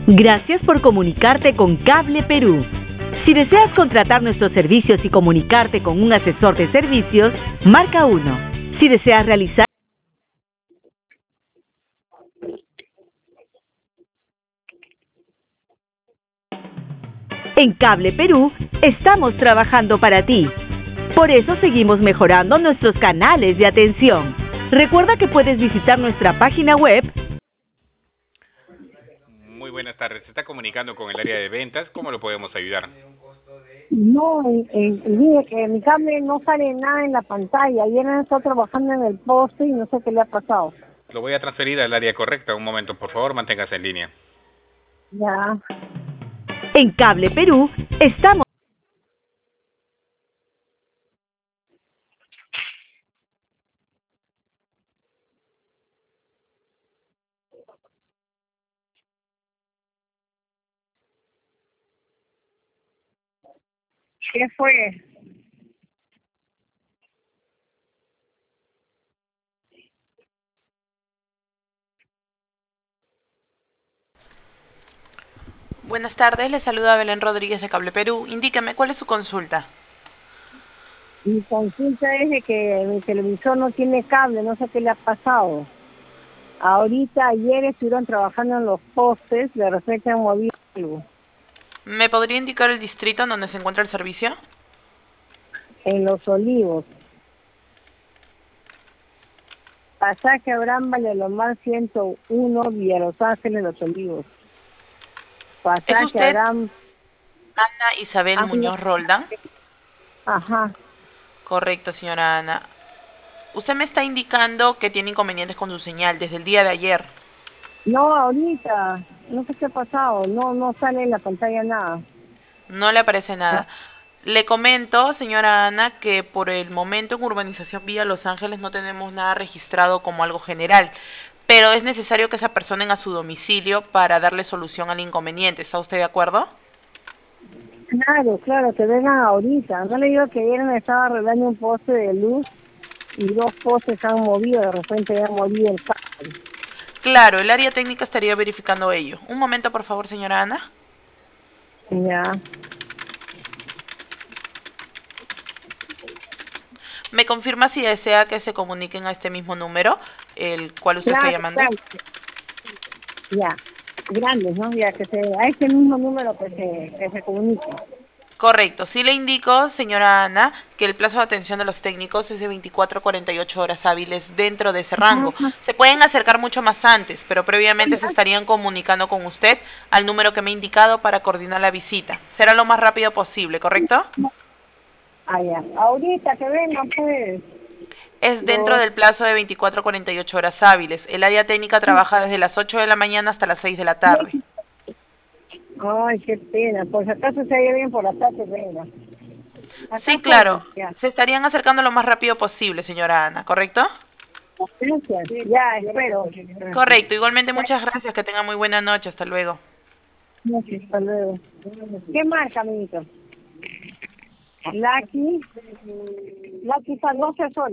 Gracias por comunicarte con Cable Perú. Si deseas contratar nuestros servicios y comunicarte con un asesor de servicios, marca 1. Si deseas realizar... En Cable Perú estamos trabajando para ti. Por eso seguimos mejorando nuestros canales de atención. Recuerda que puedes visitar nuestra página web. Muy buenas tardes. Se está comunicando con el área de ventas. ¿Cómo lo podemos ayudar? No, mire que mi cable no sale nada en la pantalla. Ayer han estado trabajando en el poste y no sé qué le ha pasado. Lo voy a transferir al área correcta. Un momento, por favor, manténgase en línea. Ya. En Cable Perú estamos... ¿Qué fue? Buenas tardes, le saluda Belén Rodríguez de Cable Perú. Indíqueme, ¿cuál es su consulta? Mi consulta es de que mi televisor no tiene cable, no sé qué le ha pasado. Ahorita, ayer estuvieron trabajando en los postes, de repente han movido algo. ¿Me podría indicar el distrito en donde se encuentra el servicio? En Los Olivos. Pasaje Abraham Valdelomar 101, Villa Los Ángeles, Los Olivos. ¿Es Pasaje usted Abraham... Ana Isabel Muñoz Roldán? Ajá. Correcto, señora Ana. Usted me está indicando que tiene inconvenientes con su señal desde el día de ayer. No, ahorita, no sé qué ha pasado, no sale en la pantalla nada. No le aparece nada. Le comento, señora Ana, que por el momento en Urbanización Villa Los Ángeles no tenemos nada registrado como algo general, pero es necesario que se apersonen a su domicilio para darle solución al inconveniente. ¿Está usted de acuerdo? Claro, que vengan ahorita. No le digo que ayer me estaba arreglando un poste de luz y 2 postes se han movido, de repente ya movido el cable. Claro, el área técnica estaría verificando ello. Un momento, por favor, señora Ana. Ya. ¿Me confirma si desea que se comuniquen a este mismo número, el cual usted está llamando? Claro. Ya. Grandes, ¿no? Ya que a ese mismo número que se comunique. Correcto. Sí le indico, señora Ana, que el plazo de atención de los técnicos es de 24 a 48 horas hábiles dentro de ese rango. Se pueden acercar mucho más antes, pero previamente se estarían comunicando con usted al número que me ha indicado para coordinar la visita. Será lo más rápido posible, ¿correcto? Ah, ya. Ahorita que vengan, pues. Es dentro del plazo de 24 a 48 horas hábiles. El área técnica trabaja desde las 8 de la mañana hasta las 6 de la tarde. Ay, qué pena. Por si acaso se haya bien por la tarde, venga. Acá Sí, claro. estamos, ya. Se estarían acercando lo más rápido posible, señora Ana, ¿correcto? Gracias. Ya, espero. Correcto. Igualmente, muchas gracias. Que tenga muy buena noche. Hasta luego. Gracias, hasta luego. ¿Qué marca, amiguito? Lucky. Lucky para 12 soles.